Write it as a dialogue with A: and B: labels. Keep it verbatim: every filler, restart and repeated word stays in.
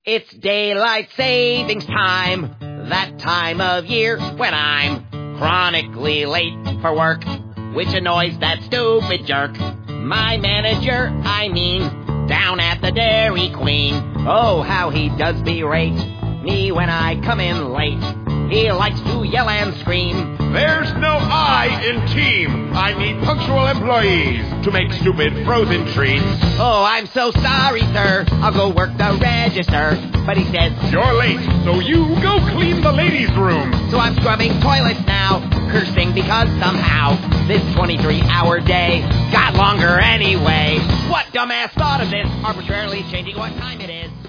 A: It's daylight savings time, that time of year when I'm chronically late for work, which annoys that stupid jerk. My manager, I mean, down at the Dairy Queen. Oh, how he does berate me when I come in late. He likes to yell and scream.
B: There's no I in team. I need punctual employees to make stupid frozen treats.
A: Oh, I'm so sorry, sir. I'll go work the register. But he says,
B: you're late, so you go clean the ladies' room.
A: So I'm scrubbing toilets now, cursing because somehow this twenty-three hour day got longer anyway. What dumbass thought of this, arbitrarily changing what time it is?